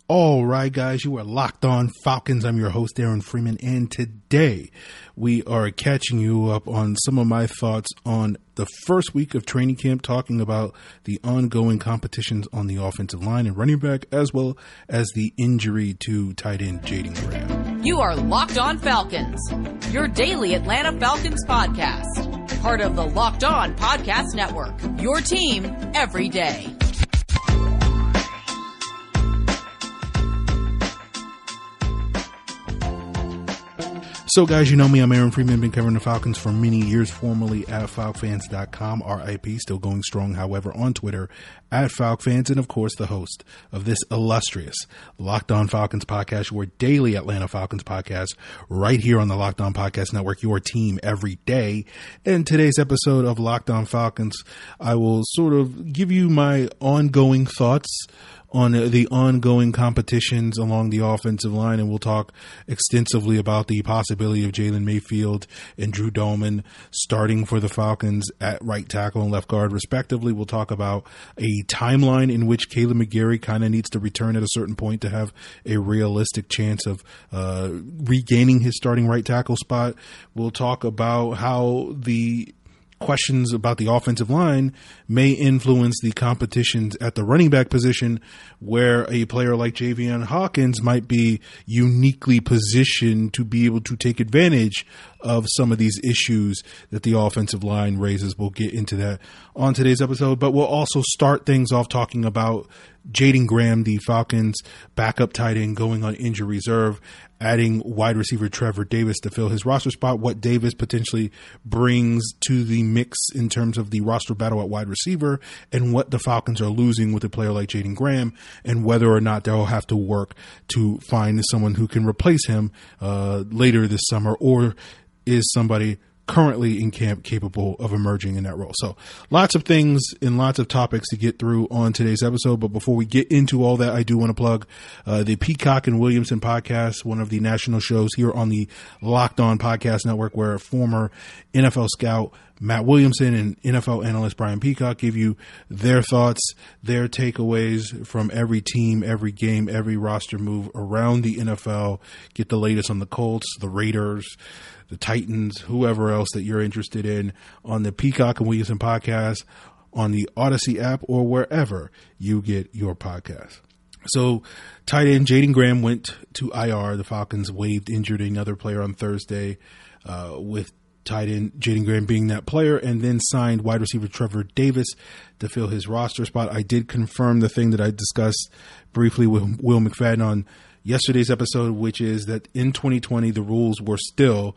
All right, guys, you are Locked On Falcons. I'm your host, Aaron Freeman, and today we are catching you up on some of my thoughts on the first week of training camp, talking about the ongoing competitions on the offensive line and running back, as well as the injury to tight end Jaden Graham. You are Locked On Falcons, your daily Atlanta Falcons podcast, part of the Locked On Podcast Network, your team every day. So, guys, you know me. I'm Aaron Freeman. Been covering the Falcons for many years, formerly at FalcFans.com, RIP, still going strong, however, on Twitter, at FalcFans, and, of course, the host of this illustrious Locked On Falcons podcast, your daily Atlanta Falcons podcast, right here on the Locked On Podcast Network, your team every day. In today's episode of Locked On Falcons, I will sort of give you my ongoing thoughts on the ongoing competitions along the offensive line, and we'll talk extensively about the possibility of Jalen Mayfield and Drew Dolman starting for the Falcons at right tackle and left guard, respectively. We'll talk about a timeline in which Kaleb McGary kind of needs to return at a certain point to have a realistic chance of regaining his starting right tackle spot. We'll talk about how the questions about the offensive line may influence the competitions at the running back position, where a player like Javian Hawkins might be uniquely positioned to be able to take advantage of some of these issues that the offensive line raises. We'll get into that on today's episode, but we'll also start things off talking about Jaden Graham, the Falcons' backup tight end, going on injury reserve, adding wide receiver Trevor Davis to fill his roster spot, what Davis potentially brings to the mix in terms of the roster battle at wide receiver, and what the Falcons are losing with a player like Jaden Graham, and whether or not they'll have to work to find someone who can replace him later this summer, or is somebody currently in camp capable of emerging in that role. So lots of things and lots of topics to get through on today's episode. But before we get into all that, I do want to plug the Peacock and Williamson podcast, one of the national shows here on the Locked On Podcast Network, where former NFL scout Matt Williamson and NFL analyst Brian Peacock give you their thoughts, their takeaways from every team, every game, every roster move around the NFL. Get the latest on the Colts, the Raiders, the Titans, whoever else that you're interested in on the Peacock and Williamson podcast, on the Odyssey app, or wherever you get your podcast. So tight end Jaden Graham went to IR. The Falcons waived injured another player on Thursday, with tight end Jaden Graham being that player, and then signed wide receiver Trevor Davis to fill his roster spot. I did confirm the thing that I discussed briefly with Will McFadden on yesterday's episode, which is that in 2020, the rules were still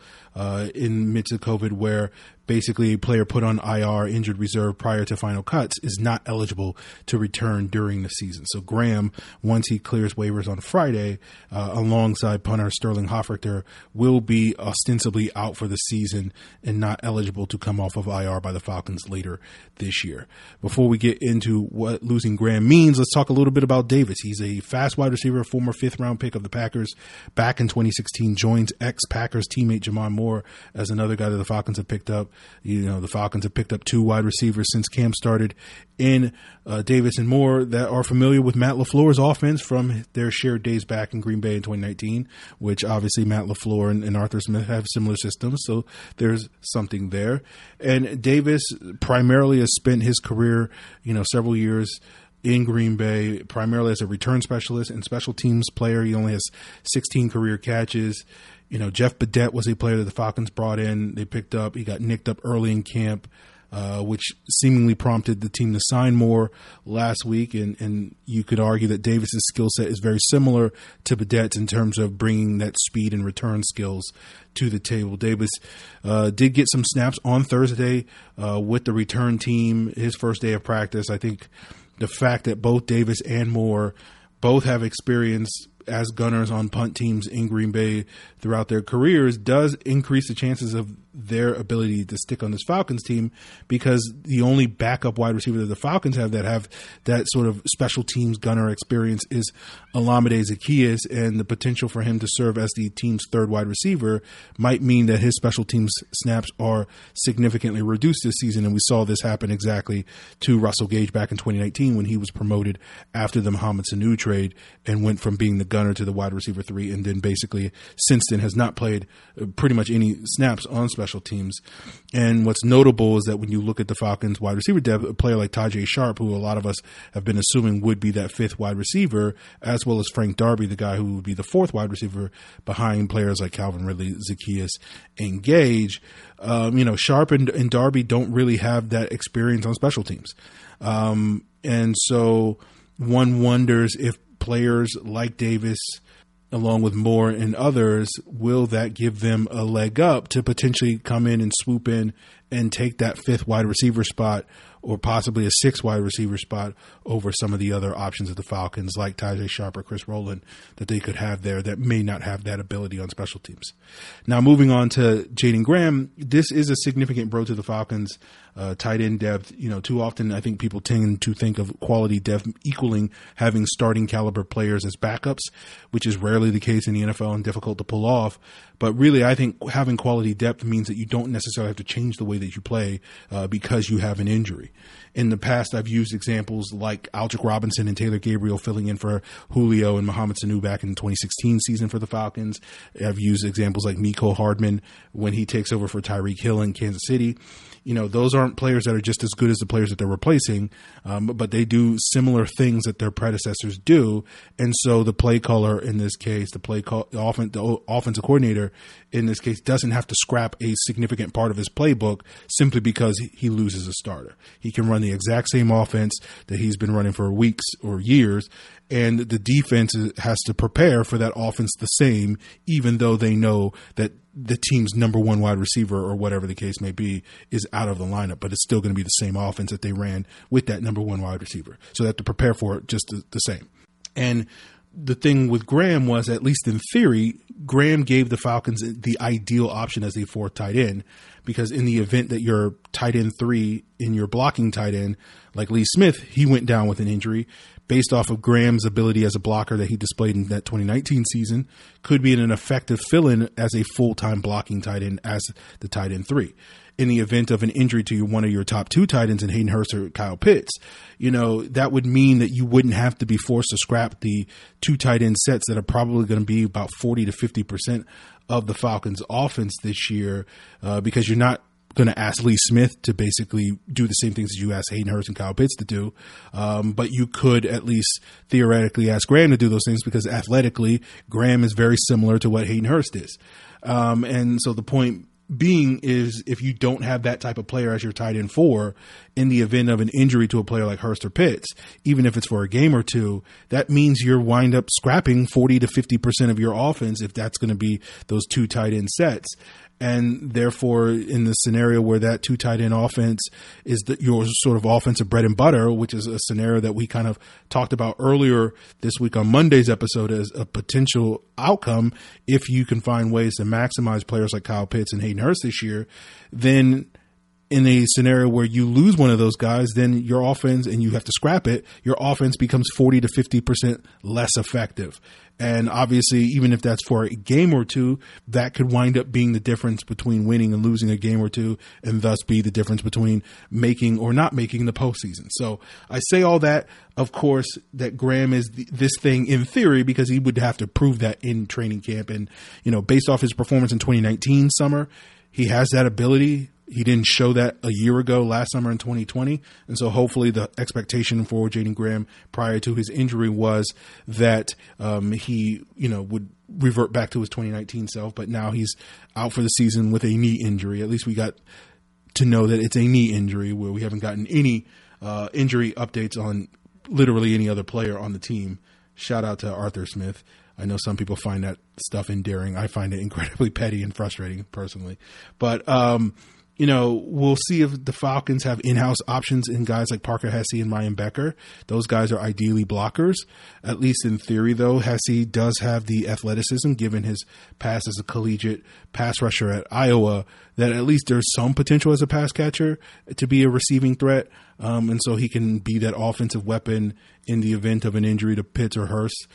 in midst of COVID, where basically a player put on IR, injured reserve, prior to final cuts is not eligible to return during the season. So Graham, once he clears waivers on Friday, alongside punter Sterling Hofrichter, will be ostensibly out for the season and not eligible to come off of IR by the Falcons later this year. Before we get into what losing Graham means, let's talk a little bit about Davis. He's a fast wide receiver, former 5th round pick of the Packers back in 2016, joins ex-Packers teammate Jamon Moore as another guy that the Falcons have picked up. You know, the Falcons have picked up 2 wide receivers since camp started in Davis and Moore that are familiar with Matt LaFleur's offense from their shared days back in Green Bay in 2019, which obviously Matt LaFleur and Arthur Smith have similar systems, so there's something there. And Davis primarily has spent his career, several years in Green Bay, primarily as a return specialist and special teams player. He only has 16 career catches. Jeff Badette was a player that the Falcons brought in. They picked up. He got nicked up early in camp, which seemingly prompted the team to sign Moore last week. And you could argue that Davis's skill set is very similar to Badette's in terms of bringing that speed and return skills to the table. Davis did get some snaps on Thursday with the return team, his first day of practice. I think the fact that both Davis and Moore both have experience as gunners on punt teams in Green Bay throughout their careers does increase the chances of their ability to stick on this Falcons team, because the only backup wide receiver that the Falcons have that sort of special teams gunner experience is Olamide Zaccheaus, and the potential for him to serve as the team's third wide receiver might mean that his special teams snaps are significantly reduced this season. And we saw this happen exactly to Russell Gage back in 2019 when he was promoted after the Mohamed Sanu trade and went from being the gunner to the wide receiver 3, and then basically since then has not played pretty much any snaps on special teams. And what's notable is that when you look at the Falcons wide receiver depth, a player like Tajae Sharpe, who a lot of us have been assuming would be that fifth wide receiver, as well as Frank Darby, the guy who would be the fourth wide receiver behind players like Calvin Ridley, Zaccheaus, and Gage. Sharpe and Darby don't really have that experience on special teams. And so one wonders if players like Davis, along with Moore and others, will that give them a leg up to potentially come in and swoop in and take that fifth wide receiver spot, or possibly a sixth wide receiver spot over some of the other options of the Falcons, like Tajae Sharpe or Chris Rowland, that they could have there that may not have that ability on special teams. Now, moving on to Jaden Graham, this is a significant blow to the Falcons' tight end depth. Too often I think people tend to think of quality depth equaling having starting caliber players as backups, which is rarely the case in the NFL and difficult to pull off. But really, I think having quality depth means that you don't necessarily have to change the way that you play because you have an injury. In the past, I've used examples like Aldrick Robinson and Taylor Gabriel filling in for Julio and Mohamed Sanu back in the 2016 season for the Falcons. I've used examples like Mecole Hardman when he takes over for Tyreek Hill in Kansas City. Those aren't players that are just as good as the players that they're replacing, but they do similar things that their predecessors do. And so the play caller in this case, the offensive coordinator in this case, doesn't have to scrap a significant part of his playbook simply because he loses a starter. He can run the exact same offense that he's been running for weeks or years, and the defense has to prepare for that offense the same, even though they know that the team's number one wide receiver, or whatever the case may be, is out of the lineup, but it's still going to be the same offense that they ran with that number one wide receiver. So they have to prepare for it just the same. And the thing with Graham was, at least in theory, Graham gave the Falcons the ideal option as a fourth tight end, because in the event that your tight end 3 in your blocking tight end, like Lee Smith, he went down with an injury, based off of Graham's ability as a blocker that he displayed in that 2019 season, could be an effective fill-in as a full-time blocking tight end as the tight end 3. In the event of an injury to one of your top 2 tight ends in Hayden Hurst or Kyle Pitts, that would mean that you wouldn't have to be forced to scrap the 2 tight end sets that are probably going to be about 40 to 50% of the Falcons' offense this year, because you're not going to ask Lee Smith to basically do the same things as you ask Hayden Hurst and Kyle Pitts to do. But you could at least theoretically ask Graham to do those things, because athletically, Graham is very similar to what Hayden Hurst is. And so the point being is, if you don't have that type of player as your tight end 4, in the event of an injury to a player like Hurst or Pitts, even if it's for a game or two, that means you're wind up scrapping 40 to 50% of your offense if that's going to be those 2 tight end sets. And therefore, in the scenario where that 2 tight end offense is your sort of offensive bread and butter, which is a scenario that we kind of talked about earlier this week on Monday's episode as a potential outcome, if you can find ways to maximize players like Kyle Pitts and Hayden Hurst this year, then in a scenario where you lose one of those guys, then your offense, and you have to scrap it, your offense becomes 40 to 50% less effective. And obviously, even if that's for a game or two, that could wind up being the difference between winning and losing a game or two, and thus be the difference between making or not making the postseason. So I say all that, of course, that Graham is this thing in theory, because he would have to prove that in training camp. And, based off his performance in 2019 summer, he has that ability. He didn't show that a year ago, last summer in 2020. And so hopefully the expectation for Jaden Graham prior to his injury was that he, would revert back to his 2019 self. But now he's out for the season with a knee injury. At least we got to know that it's a knee injury, where we haven't gotten any injury updates on literally any other player on the team. Shout out to Arthur Smith. I know some people find that stuff endearing. I find it incredibly petty and frustrating personally. But we'll see if the Falcons have in-house options in guys like Parker Hesse and Ryan Becker. Those guys are ideally blockers, at least in theory, though. Hesse does have the athleticism, given his past as a collegiate pass rusher at Iowa, that at least there's some potential as a pass catcher to be a receiving threat. And so he can be that offensive weapon in the event of an injury to Pitts or Hurst.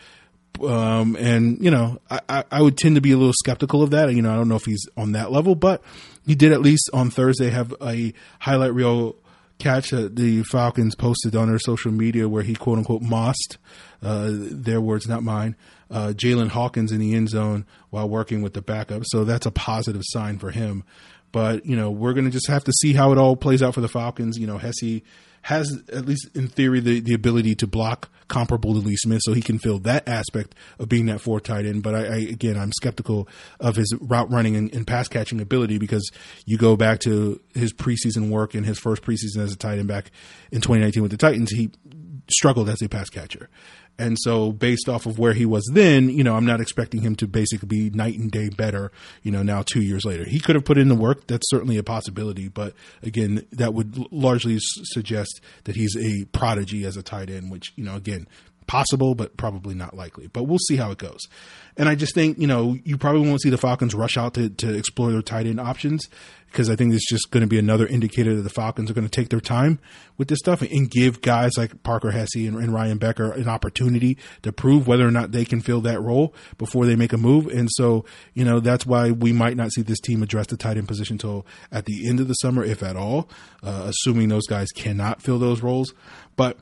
I would tend to be a little skeptical of that. I don't know if he's on that level, but he did at least on Thursday have a highlight reel catch that the Falcons posted on their social media where he quote unquote mossed, their words, not mine, Jalen Hawkins in the end zone while working with the backup. So that's a positive sign for him. But, we're going to just have to see how it all plays out for the Falcons. Hesse has, at least in theory, the ability to block comparable to Lee Smith, so he can fill that aspect of being that fourth tight end. But I'm skeptical of his route running and pass catching ability, because you go back to his preseason work and his first preseason as a tight end back in 2019 with the Titans, he struggled as a pass catcher. And so based off of where he was then, I'm not expecting him to basically be night and day better, now 2 years later. He could have put in the work. That's certainly a possibility. But again, that would largely suggest that he's a prodigy as a tight end, which, again, possible, but probably not likely. But we'll see how it goes. And I just think, you probably won't see the Falcons rush out to explore their tight end options, because I think it's just going to be another indicator that the Falcons are going to take their time with this stuff and give guys like Parker Hesse and Ryan Becker an opportunity to prove whether or not they can fill that role before they make a move. And so, that's why we might not see this team address the tight end position until at the end of the summer, if at all, assuming those guys cannot fill those roles. But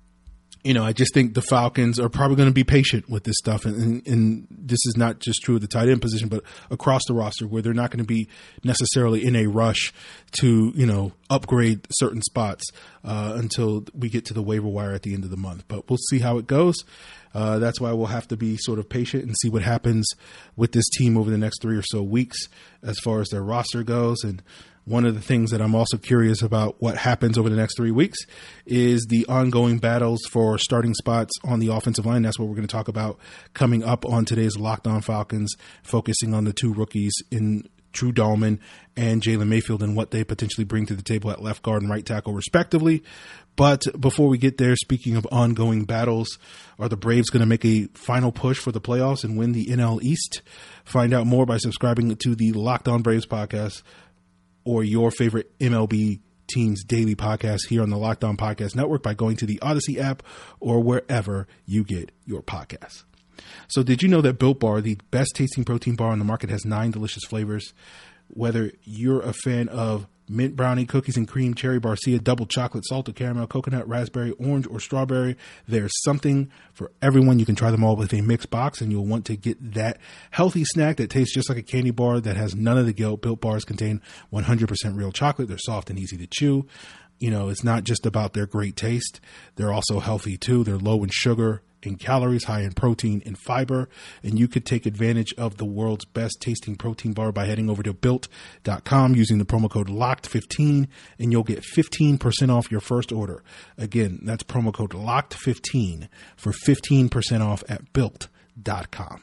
I just think the Falcons are probably going to be patient with this stuff. And this is not just true of the tight end position, but across the roster, where they're not going to be necessarily in a rush to, upgrade certain spots until we get to the waiver wire at the end of the month. But we'll see how it goes. That's why we'll have to be sort of patient and see what happens with this team over the next 3 or so weeks as far as their roster goes. And one of the things that I'm also curious about what happens over the next 3 weeks is the ongoing battles for starting spots on the offensive line. That's what we're going to talk about coming up on today's Locked On Falcons, focusing on the two rookies in Drew Dalman and Jalen Mayfield and what they potentially bring to the table at left guard and right tackle, respectively. But before we get there, speaking of ongoing battles, are the Braves going to make a final push for the playoffs and win the NL East? Find out more by subscribing to the Locked On Braves podcast, or your favorite MLB team's daily podcast here on the Locked On Podcast Network by going to the Odyssey app or wherever you get your podcasts. So did you know that Built Bar, the best tasting protein bar on the market, has 9 delicious flavors? Whether you're a fan of mint brownie, cookies and cream, cherry barcia, double chocolate, salted caramel, coconut, raspberry, orange, or strawberry, there's something for everyone. You can try them all with a mixed box, and you'll want to get that healthy snack that tastes just like a candy bar that has none of the guilt. Built Bars contain 100% real chocolate. They're soft and easy to chew. It's not just about their great taste. They're also healthy too. They're low in sugar in calories, high in protein and fiber. And you could take advantage of the world's best tasting protein bar by heading over to built.com using the promo code LOCKED15, and you'll get 15% off your first order. Again, that's promo code LOCKED15 for 15% off at built.com.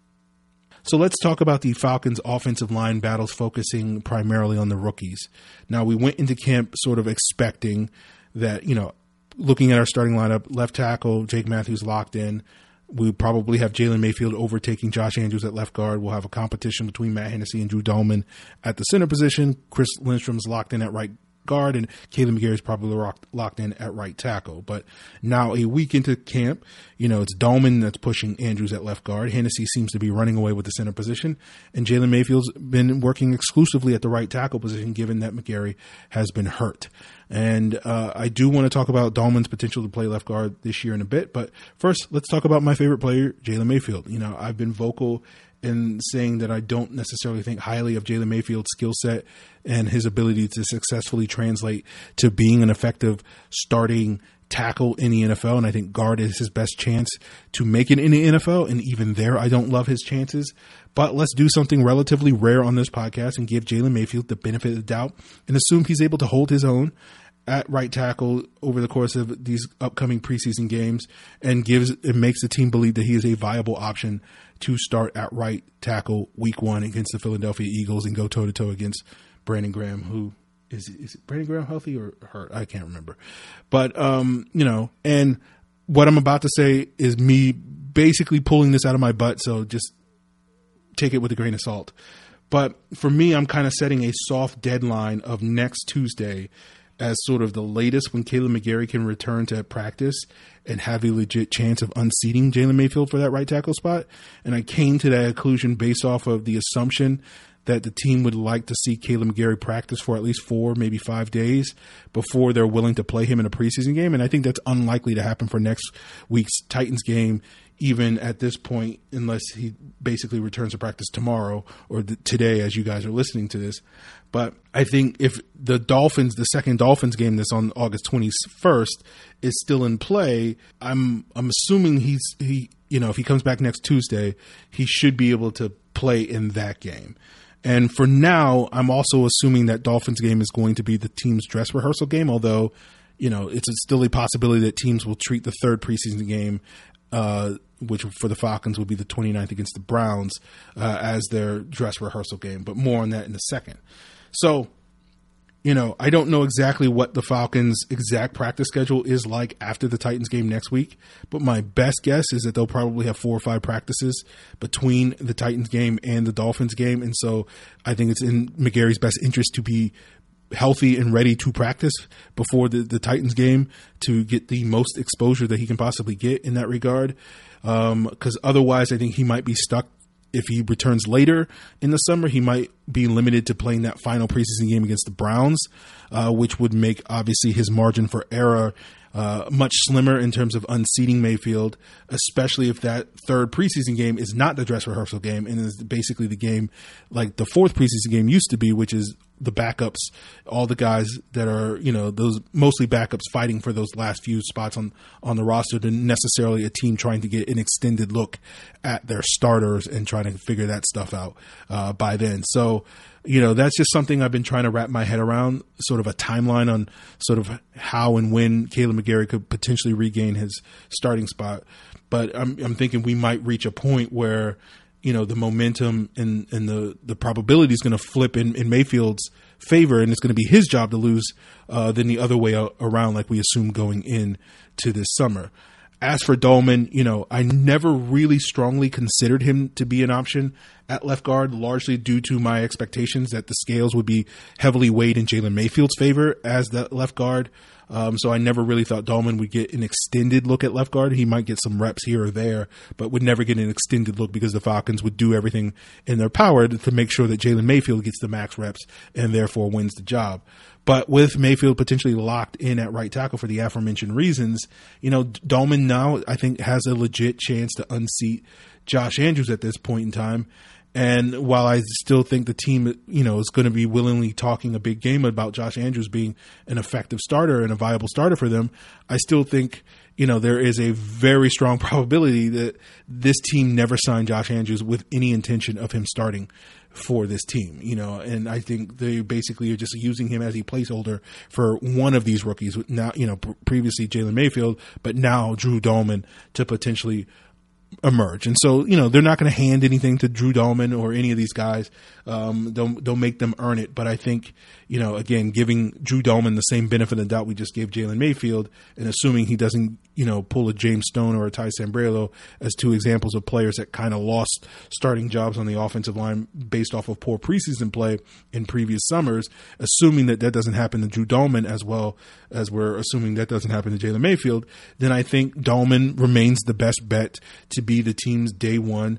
So let's talk about the Falcons' offensive line battles, focusing primarily on the rookies. Now, we went into camp sort of expecting that, looking at our starting lineup, left tackle, Jake Matthews locked in. We probably have Jalen Mayfield overtaking Josh Andrews at left guard. We'll have a competition between Matt Hennessy and Drew Dalman at the center position. Chris Lindstrom's locked in at right guard, and Caleb McGarry's probably locked in at right tackle. But now a week into camp, it's Dalman that's pushing Andrews at left guard. Hennessy seems to be running away with the center position, and Jalen Mayfield's been working exclusively at the right tackle position, given that McGarry has been hurt. And I do want to talk about Dalman's potential to play left guard this year in a bit. But first, let's talk about my favorite player, Jalen Mayfield. I've been vocal in saying that I don't necessarily think highly of Jalen Mayfield's skill set and his ability to successfully translate to being an effective starting tackle in the NFL. And I think guard is his best chance to make it in the NFL. And even there, I don't love his chances. But let's do something relatively rare on this podcast and give Jalen Mayfield the benefit of the doubt and assume he's able to hold his own at right tackle over the course of these upcoming preseason games, and makes the team believe that he is a viable option to start at right tackle week 1 against the Philadelphia Eagles and go toe-to-toe against Brandon Graham, who is it Brandon Graham healthy or hurt? I can't remember. But, and what I'm about to say is me basically pulling this out of my butt. So just take it with a grain of salt. But for me, I'm kind of setting a soft deadline of next Tuesday as sort of the latest when Kaleb McGary can return to practice and have a legit chance of unseating Jalen Mayfield for that right tackle spot. And I came to that conclusion based off of the assumption that the team would like to see Kaleb McGary practice for at least 4, maybe 5 days before they're willing to play him in a preseason game. And I think that's unlikely to happen for next week's Titans game, even at this point, unless he basically returns to practice tomorrow or today as you guys are listening to this. But I think if the second Dolphins game that's on August 21st is still in play, I'm assuming if he comes back next Tuesday, he should be able to play in that game. And for now, I'm also assuming that Dolphins game is going to be the team's dress rehearsal game, although, it's still a possibility that teams will treat the third preseason game, which for the Falcons will be the 29th against the Browns, as their dress rehearsal game. But more on that in a second. So, I don't know exactly what the Falcons' exact practice schedule is like after the Titans game next week, but my best guess is that they'll probably have 4 or 5 practices between the Titans game and the Dolphins game. And so I think it's in McGary's best interest to be healthy and ready to practice before the Titans game to get the most exposure that he can possibly get in that regard. Because otherwise I think he might be stuck. If he returns later in the summer, he might be limited to playing that final preseason game against the Browns, which would make obviously his margin for error much slimmer in terms of unseating Mayfield, especially if that third preseason game is not the dress rehearsal game and is basically the game like the fourth preseason game used to be, which is the backups, all the guys that are, those mostly backups fighting for those last few spots on the roster, than necessarily a team trying to get an extended look at their starters and trying to figure that stuff out by then. So, that's just something I've been trying to wrap my head around, sort of a timeline on sort of how and when Kaleb McGary could potentially regain his starting spot. But I'm thinking we might reach a point where, the momentum and the probability is going to flip in Mayfield's favor, and it's going to be his job to lose than the other way around, like we assume going in to this summer. As for Dolman, I never really strongly considered him to be an option at left guard, largely due to my expectations that the scales would be heavily weighed in Jalen Mayfield's favor as the left guard. So I never really thought Dolman would get an extended look at left guard. He might get some reps here or there, but would never get an extended look because the Falcons would do everything in their power to make sure that Jalen Mayfield gets the max reps and therefore wins the job. But with Mayfield potentially locked in at right tackle for the aforementioned reasons, Dolman now I think has a legit chance to unseat Josh Andrews at this point in time. And while I still think the team, is going to be willingly talking a big game about Josh Andrews being an effective starter and a viable starter for them, I still think, there is a very strong probability that this team never signed Josh Andrews with any intention of him starting for this team, and I think they basically are just using him as a placeholder for one of these rookies. Now, previously Jalen Mayfield, but now Drew Dolman to potentially emerge. And so, they're not going to hand anything to Drew Dolman or any of these guys. They'll make them earn it. But I think, again, giving Drew Dolman the same benefit of the doubt we just gave Jalen Mayfield, and assuming he doesn't, pull a James Stone or a Ty Sambrailo as two examples of players that kind of lost starting jobs on the offensive line based off of poor preseason play in previous summers, assuming that doesn't happen to Drew Dolman as well as we're assuming that doesn't happen to Jalen Mayfield, then I think Dolman remains the best bet to be the team's day one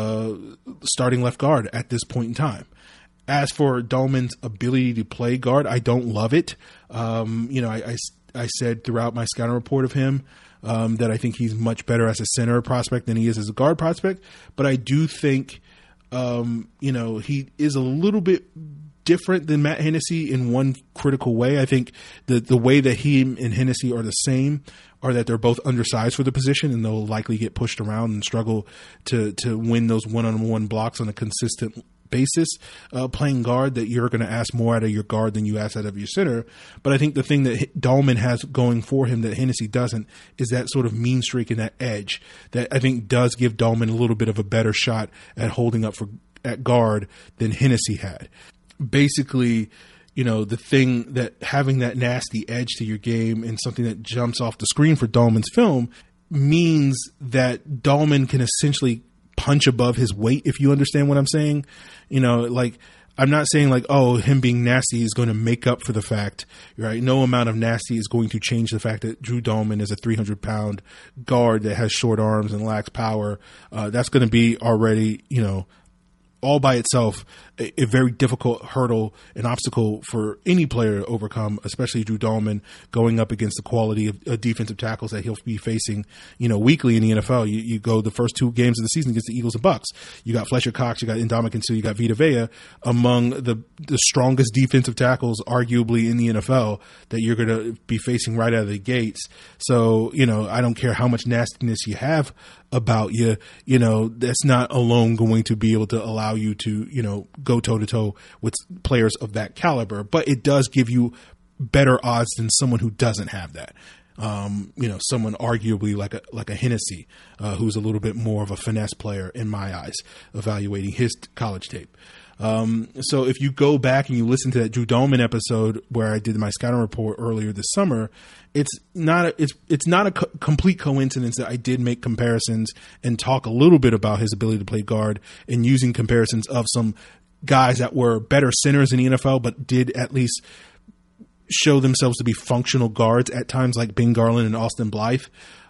starting left guard at this point in time. As for Dolman's ability to play guard, I don't love it. I said throughout my scouting report of him that I think he's much better as a center prospect than he is as a guard prospect. But I do think, he is a little bit different than Matt Hennessy in one critical way. I think the way that he and Hennessy are the same are that they're both undersized for the position, and they'll likely get pushed around and struggle to win those one-on-one blocks on a consistent basis, playing guard, that you're going to ask more out of your guard than you ask out of your center. But I think the thing that Dolman has going for him that Hennessy doesn't is that sort of mean streak and that edge that I think does give Dolman a little bit of a better shot at holding up at guard than Hennessy had. Basically, the thing that having that nasty edge to your game and something that jumps off the screen for Dahlman's film means that Dahlman can essentially punch above his weight, if you understand what I'm saying. I'm not saying him being nasty is going to make up for the fact, right? No amount of nasty is going to change the fact that Drew Dahlman is a 300-pound guard that has short arms and lacks power. That's going to be already, all by itself, a very difficult hurdle and obstacle for any player to overcome, especially Drew Dahlman going up against the quality of defensive tackles that he'll be facing, weekly in the NFL. You go the first 2 games of the season against the Eagles and Bucks. You got Fletcher Cox, you got Ndamukong Suh, you got Vita Vea, among the strongest defensive tackles arguably in the NFL that you're going to be facing right out of the gates. So, I don't care how much nastiness you have about you, that's not alone going to be able to allow you to, go toe-to-toe with players of that caliber. But it does give you better odds than someone who doesn't have that. Someone arguably like a Hennessy, who's a little bit more of a finesse player in my eyes, evaluating his college tape. So if you go back and you listen to that Drew Dahlman episode where I did my scouting report earlier this summer, it's not a complete coincidence that I did make comparisons and talk a little bit about his ability to play guard and using comparisons of some guys that were better centers in the NFL, but did at least show themselves to be functional guards at times, like Ben Garland and Austin Blythe.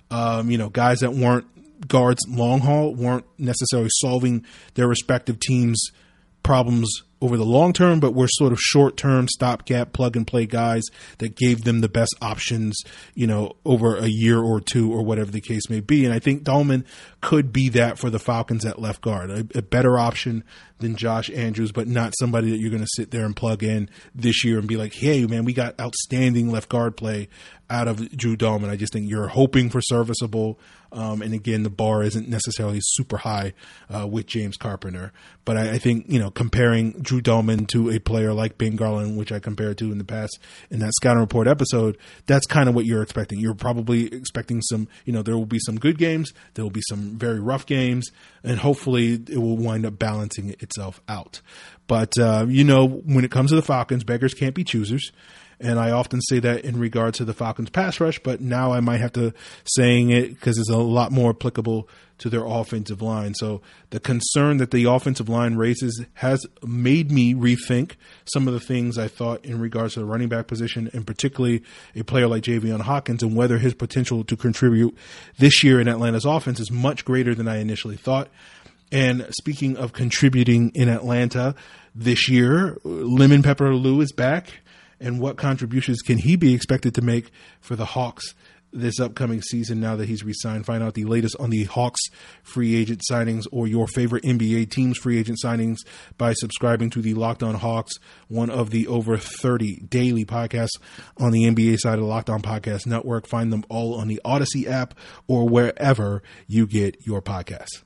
Guys that weren't guards long haul, weren't necessarily solving their respective teams' problems over the long term, but were sort of short term stopgap plug and play guys that gave them the best options, over a year or two or whatever the case may be. And I think Dahlman could be that for the Falcons at left guard, a better option than Josh Andrews, but not somebody that you're going to sit there and plug in this year and be like, hey man, we got outstanding left guard play out of Drew Dahlman. I just think you're hoping for serviceable. And again, the bar isn't necessarily super high with James Carpenter. But I think, comparing Drew Dahlman to a player like Ben Garland, which I compared to in the past in that scouting report episode, that's kind of what you're expecting. You're probably expecting some, there will be some good games. There will be some very rough games. And hopefully it will wind up balancing itself out. But, when it comes to the Falcons, beggars can't be choosers. And I often say that in regard to the Falcons pass rush, but now I might have to saying it because it's a lot more applicable to their offensive line. So the concern that the offensive line raises has made me rethink some of the things I thought in regards to the running back position, and particularly a player like Javion Hawkins, and whether his potential to contribute this year in Atlanta's offense is much greater than I initially thought. And speaking of contributing in Atlanta this year, Lemon Pepper Lou is back. And what contributions can he be expected to make for the Hawks this upcoming season now that he's re-signed? Find out the latest on the Hawks free agent signings or your favorite NBA team's free agent signings by subscribing to the Locked On Hawks, one of the over 30 daily podcasts on the NBA side of the Locked On Podcast Network. Find them all on the Odyssey app or wherever you get your podcasts.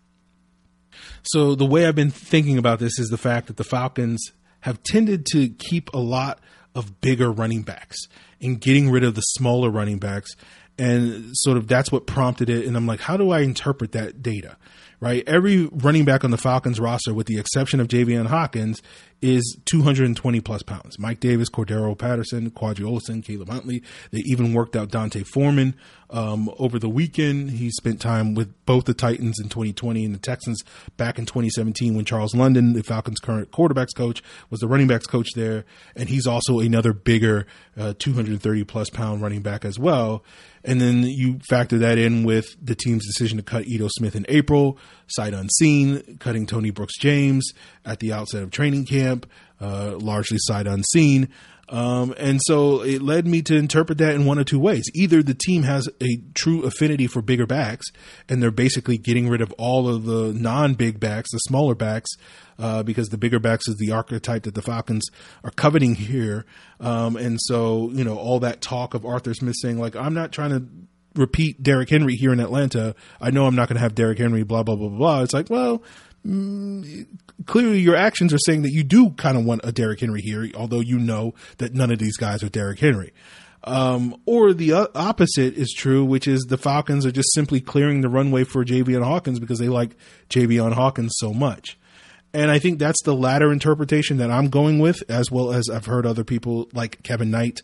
So the way I've been thinking about this is the fact that the Falcons have tended to keep a lot of bigger running backs and getting rid of the smaller running backs. And sort of that's what prompted it. And I'm like, how do I interpret that data? Right? Every running back on the Falcons roster, with the exception of Javion Hawkins, is 220 plus pounds. Mike Davis, Cordero Patterson, Quadri Olson, Caleb Huntley. They even worked out Dante Foreman over the weekend. He spent time with both the Titans in 2020 and the Texans back in 2017 when Charles London, the Falcons' current quarterbacks coach, was the running backs coach there. And he's also another bigger 230 plus pound running back as well. And then you factor that in with the team's decision to cut Ito Smith in April, sight unseen, cutting Tony Brooks-James at the outset of training camp, largely sight unseen. And so it led me to interpret that in one of two ways. Either the team has a true affinity for bigger backs, and they're basically getting rid of all of the non-big backs, the smaller backs, because the bigger backs is the archetype that the Falcons are coveting here. And so, all that talk of Arthur Smith saying, like, I'm not trying to repeat Derrick Henry here in Atlanta. I know I'm not going to have Derrick Henry, blah, blah, blah, blah. It's like, well, clearly your actions are saying that you do kind of want a Derrick Henry here, although you know that none of these guys are Derrick Henry. Or the opposite is true, which is the Falcons are just simply clearing the runway for Javion Hawkins because they like Javion Hawkins so much. And I think that's the latter interpretation that I'm going with, as well as I've heard other people like Kevin Knight,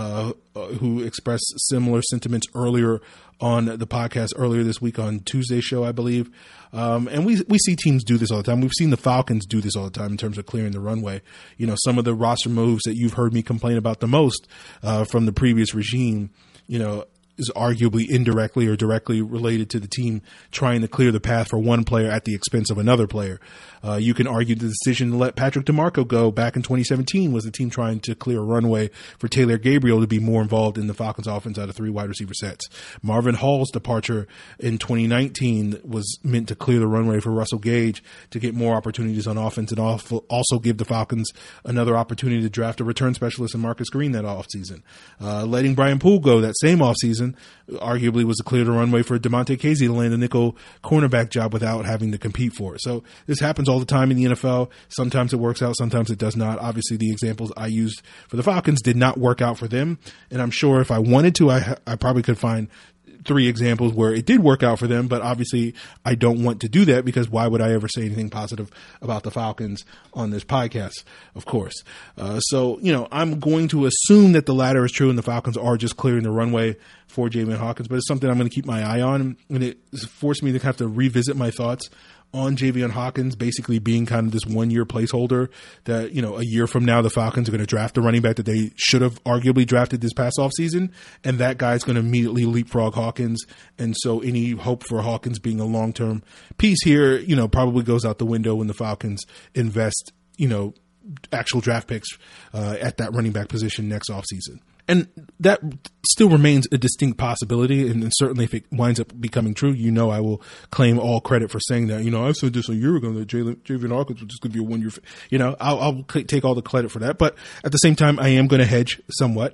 who expressed similar sentiments earlier on the podcast earlier this week on Tuesday's show, I believe. And we see teams do this all the time. We've seen the Falcons do this all the time in terms of clearing the runway. You know, some of the roster moves that you've heard me complain about the most from the previous regime, you know, is arguably indirectly or directly related to the team trying to clear the path for one player at the expense of another player. You can argue the decision to let Patrick DeMarco go back in 2017 was the team trying to clear a runway for Taylor Gabriel to be more involved in the Falcons offense out of 3 wide receiver sets. Marvin Hall's departure in 2019 was meant to clear the runway for Russell Gage to get more opportunities on offense and also give the Falcons another opportunity to draft a return specialist in Marcus Green that offseason. Letting Brian Poole go that same offseason arguably was to clear the runway for DeMonte Casey to land a nickel cornerback job without having to compete for it. So this happens all the time in the NFL. Sometimes it works out, sometimes it does not. Obviously, the examples I used for the Falcons did not work out for them. And I'm sure if I wanted to, I probably could find 3 examples where it did work out for them, but obviously I don't want to do that because why would I ever say anything positive about the Falcons on this podcast, of course. So, you know, I'm going to assume that the latter is true and the Falcons are just clearing the runway for Javian Hawkins, but it's something I'm going to keep my eye on, and it forced me to have to revisit my thoughts on Javian Hawkins basically being kind of this 1-year placeholder that, you know, a year from now the Falcons are going to draft a running back that they should have arguably drafted this past offseason, and that guy's going to immediately leapfrog Hawkins. And so any hope for Hawkins being a long-term piece here, you know, probably goes out the window when the Falcons invest, you know, actual draft picks at that running back position next offseason. And that still remains a distinct possibility. And certainly if it winds up becoming true, you know, I will claim all credit for saying that. You know, I said this a year ago that Javian Hawkins was just going to be a 1-year, you know, I'll take all the credit for that. But at the same time, I am going to hedge somewhat,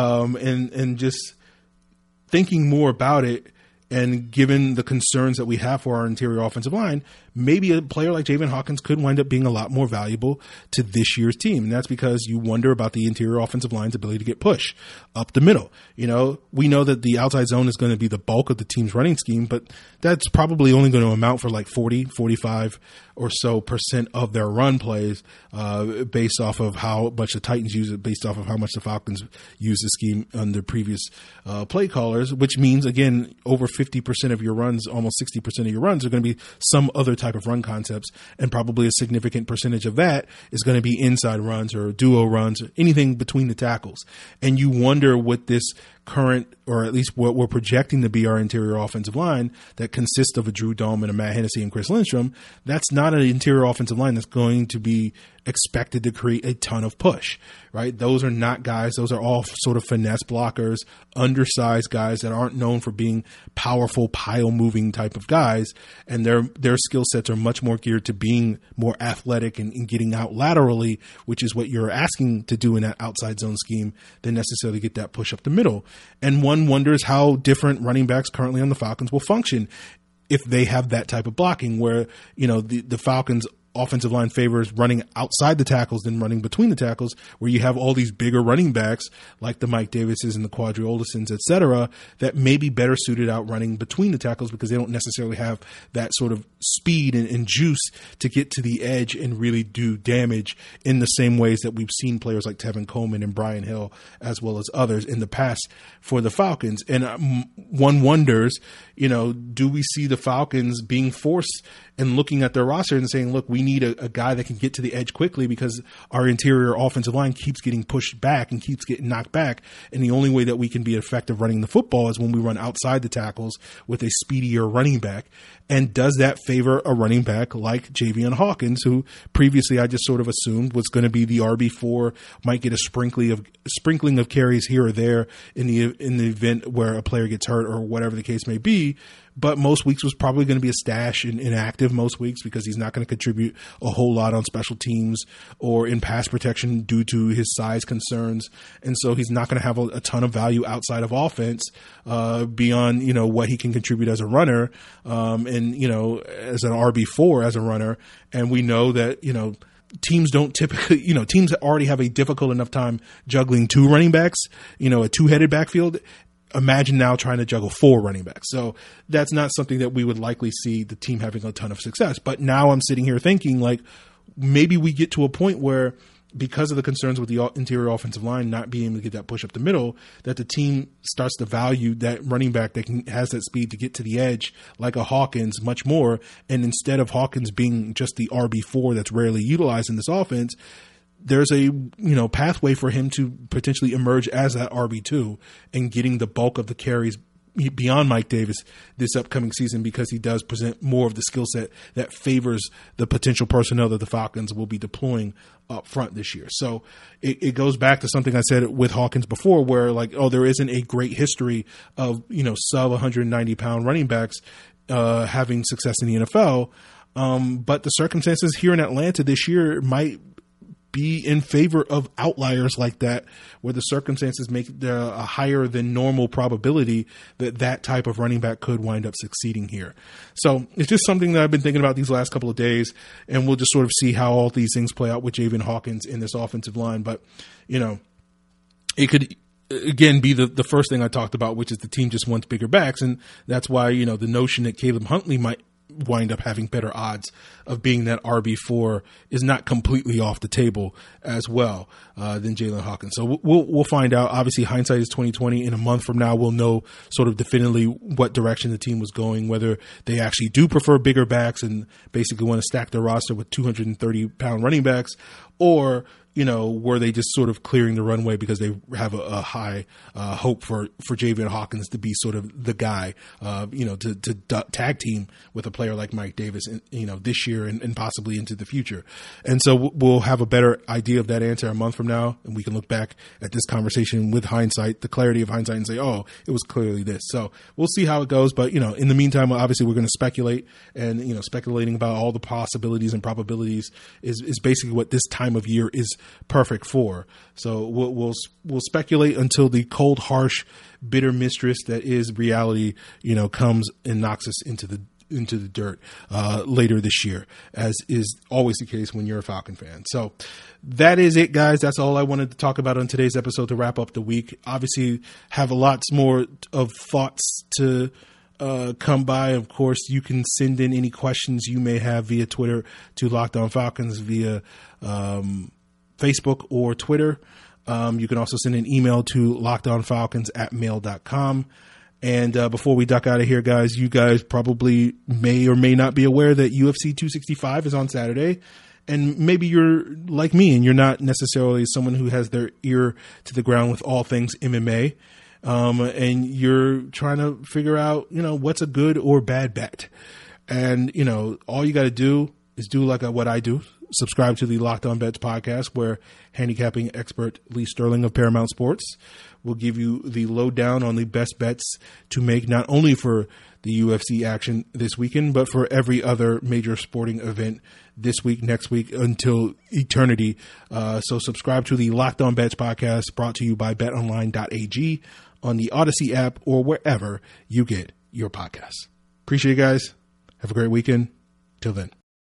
and just thinking more about it. And given the concerns that we have for our interior offensive line, maybe a player like Javian Hawkins could wind up being a lot more valuable to this year's team. And that's because you wonder about the interior offensive line's ability to get push up the middle. You know, we know that the outside zone is going to be the bulk of the team's running scheme, but that's probably only going to amount for like 40, 45 or so % of their run plays, based off of how much the Titans use it, based off of how much the Falcons use the scheme under previous play callers, which means, again, over 50% of your runs, almost 60% of your runs are going to be some other type of run concepts, and probably a significant percentage of that is going to be inside runs or duo runs or anything between the tackles. And you wonder what this current, or at least what we're projecting to be our interior offensive line that consists of a Drew Dome and a Matt Hennessy and Chris Lindstrom, that's not an interior offensive line that's going to be expected to create a ton of push, right? Those are not guys. Those are all sort of finesse blockers, undersized guys that aren't known for being powerful pile moving type of guys. And their skill sets are much more geared to being more athletic and getting out laterally, which is what you're asking to do in that outside zone scheme, than necessarily get that push up the middle. And one wonders how different running backs currently on the Falcons will function if they have that type of blocking where, you know, the Falcons offensive line favors running outside the tackles than running between the tackles, where you have all these bigger running backs like the Mike Davises and the Quadri Olisons, et cetera, that may be better suited out running between the tackles because they don't necessarily have that sort of speed and juice to get to the edge and really do damage in the same ways that we've seen players like Tevin Coleman and Brian Hill, as well as others in the past for the Falcons. And one wonders, you know, do we see the Falcons being forced and looking at their roster and saying, look, we need a guy that can get to the edge quickly because our interior offensive line keeps getting pushed back and keeps getting knocked back. And the only way that we can be effective running the football is when we run outside the tackles with a speedier running back. And does that favor a running back like Javian Hawkins, who previously I just sort of assumed was going to be the RB4, might get a sprinkling of carries here or there in the event where a player gets hurt or whatever the case may be, but most weeks was probably going to be a stash and inactive most weeks because he's not going to contribute a whole lot on special teams or in pass protection due to his size concerns. And so he's not going to have a ton of value outside of offense, beyond, you know, what he can contribute as a runner, and, you know, as an RB4 as a runner. And we know that, you know, teams don't typically, you know, teams that already have a difficult enough time juggling 2 running backs, you know, a 2-headed backfield. Imagine now trying to juggle 4 running backs. So that's not something that we would likely see the team having a ton of success. But now I'm sitting here thinking, like, maybe we get to a point where, because of the concerns with the interior offensive line not being able to get that push up the middle, that the team starts to value that running back that has that speed to get to the edge, like a Hawkins, much more. And instead of Hawkins being just the RB4 that's rarely utilized in this offense, there's a pathway for him to potentially emerge as that RB2 and getting the bulk of the carries beyond Mike Davis this upcoming season, because he does present more of the skill set that favors the potential personnel that the Falcons will be deploying up front this year. So it goes back to something I said with Hawkins before, where there isn't a great history of, sub 190 pound running backs having success in the NFL. But the circumstances here in Atlanta this year might be in favor of outliers like that, where the circumstances make a higher than normal probability that type of running back could wind up succeeding here. So it's just something that I've been thinking about these last couple of days, and we'll just sort of see how all these things play out with Javian Hawkins in this offensive line. But, it could again be the first thing I talked about, which is the team just wants bigger backs. And that's why, the notion that Caleb Huntley might wind up having better odds of being that RB4 is not completely off the table as well than Jaylinn Hawkins. So we'll find out. Obviously, hindsight is 2020. In a month from now, we'll know sort of definitively what direction the team was going, whether they actually do prefer bigger backs and basically want to stack their roster with 230-pound running backs, or were they just sort of clearing the runway because they have a high hope for Javian Hawkins to be sort of the guy, to tag team with a player like Mike Davis, this year and possibly into the future. And so we'll have a better idea of that answer a month from now, and we can look back at this conversation with hindsight, the clarity of hindsight, and say, oh, it was clearly this. So we'll see how it goes. But, in the meantime, obviously we're going to speculate, and, speculating about all the possibilities and probabilities is basically what this time of year is perfect for. So we'll speculate until the cold, harsh, bitter mistress that is reality, comes and knocks us into the dirt later this year, as is always the case when you're a Falcon fan. So that is it, guys. That's all I wanted to talk about on today's episode to wrap up the week. Obviously, have lots more of thoughts to come by. Of course, you can send in any questions you may have via Twitter to Locked On Falcons, via Facebook or Twitter. You can also send an email to lockedonfalcons@mail.com. And before we duck out of here, guys, you guys probably may or may not be aware that UFC 265 is on Saturday. And maybe you're like me and you're not necessarily someone who has their ear to the ground with all things MMA. And you're trying to figure out, what's a good or bad bet. And, all you got to do is do like what I do. Subscribe to the Locked On Bets podcast, where handicapping expert Lee Sterling of Paramount Sports will give you the lowdown on the best bets to make, not only for the UFC action this weekend, but for every other major sporting event this week, next week, until eternity. So subscribe to the Locked On Bets podcast, brought to you by betonline.ag on the Odyssey app or wherever you get your podcasts. Appreciate you guys. Have a great weekend. Till then.